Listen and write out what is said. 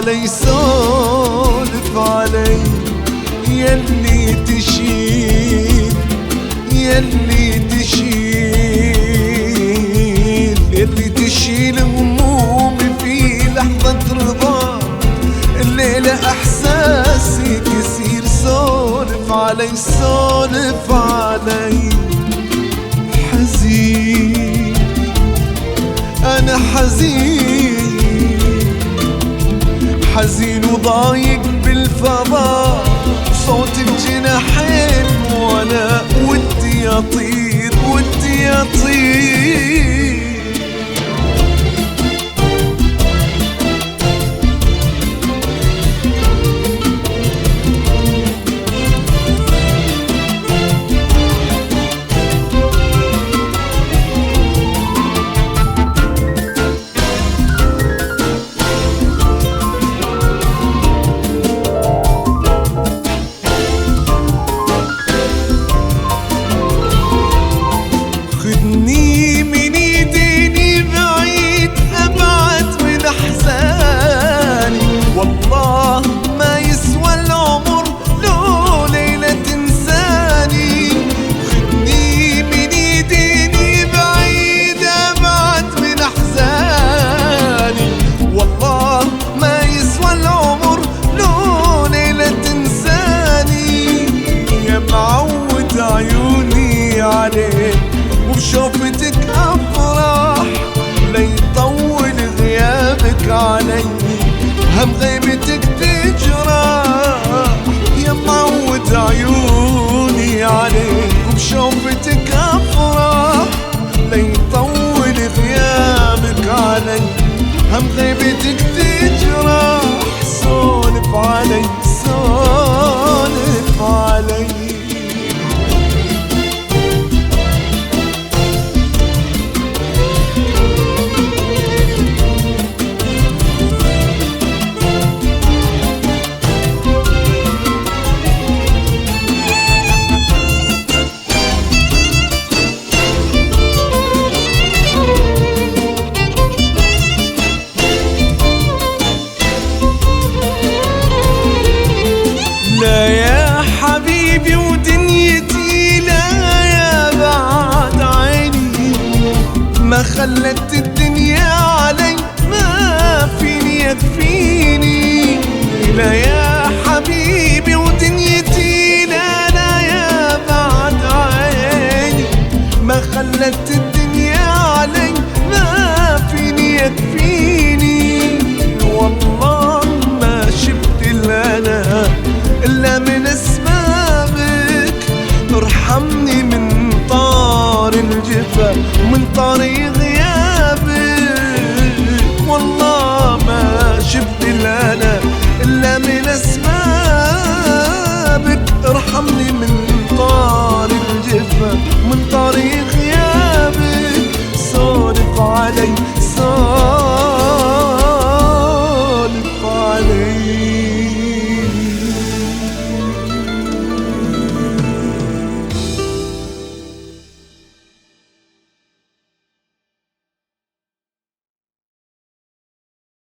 علي سولف علي، يلي تشيل يلي تشيل يلي تشيل همومي في لحظة رضا. الليلة احساسي كثير، سولف علي سولف علي. حزين انا حزين، حزين وضايق بالفضاء، صوت الجناحين وانا ودي اطير ودي اطير. خدني من ايديني بعيد ابعد من احزاني، والله ما يسوى العمر لو ليلة تنساني. خدني من ايديني بعيد ابعد من احزاني، والله ما يسوى العمر لو ليلة تنساني. يا معود عيوني عليك وبشوفتك افرح، ليطول غيابك علي هم غيبتك تجرح. يا معود عيوني عليك وبشوفتك افرح، ليطول غيابك علي هم غيبتك تجرح. سولف علي سولف علي. لا يا حبيبي ودنيتي، لا يا بعد عيني، ما خلت الدنيا علي ما فيني يكفيني. لا يا حبيبي ودنيتي، لا لا يا بعد عيني، ما خلت الدنيا علي ما فيني يكفيني. والله ما شفت الا إلا من أسبابك، ارحمني من طار الجفا ومن طريق غيابك. والله ما شفت إلا من أسبابك، ارحمني من طار الجفا ومن طريق غيابك. سولف علي